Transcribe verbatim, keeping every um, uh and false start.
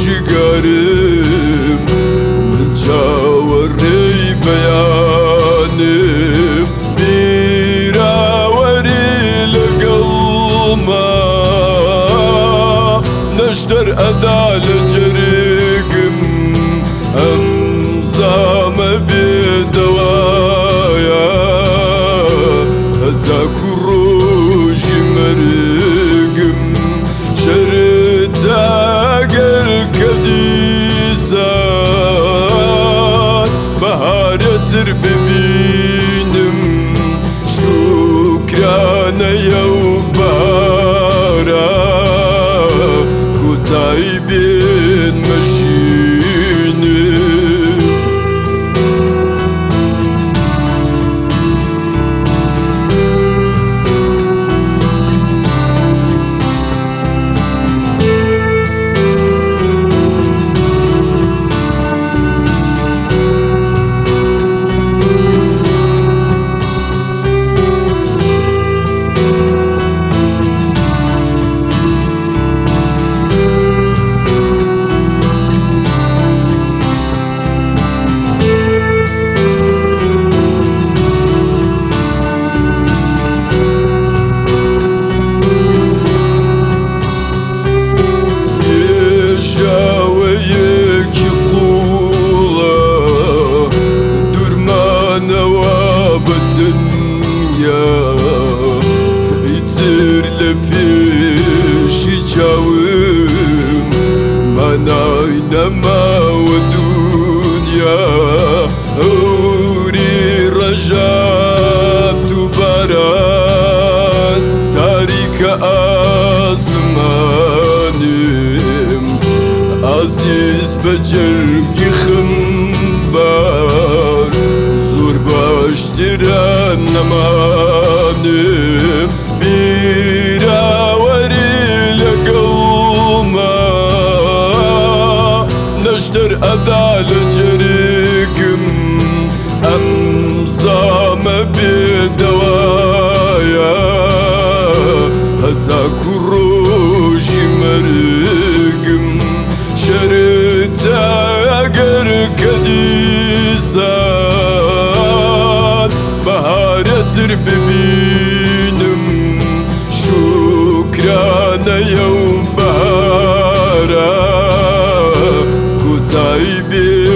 جگرم من چاوەڕێی بەیانم بیراوەری لەگەڵما نەشتەر ئەدا لە جەرگم ئەم زامە بێدەوایە هەتاکو ڕۆژی مەرگم شەرتە ئەگەر کە دیسان بەهارەتر ببینم شوکرانەیە و بەهارە کۆتایی بێن مەژینم ئیتر لە پێشی چاوم مانای نەماوە دونیا هەوری ڕەژات و باران تاریکە ئاسمانم عەزیز بە جەرگی خمبار زۆر باشترە نەمانم بیراوەری لەگەڵما نەشتەر ئەدا لە جەرگم ئەم زامە بێدەوایە هەتاکو ڕۆژی مەرگم شەرتە ئەگەر کە دیسان بەهارەتر ببینم شوکرانەیە و بەهارە کۆتایی بێ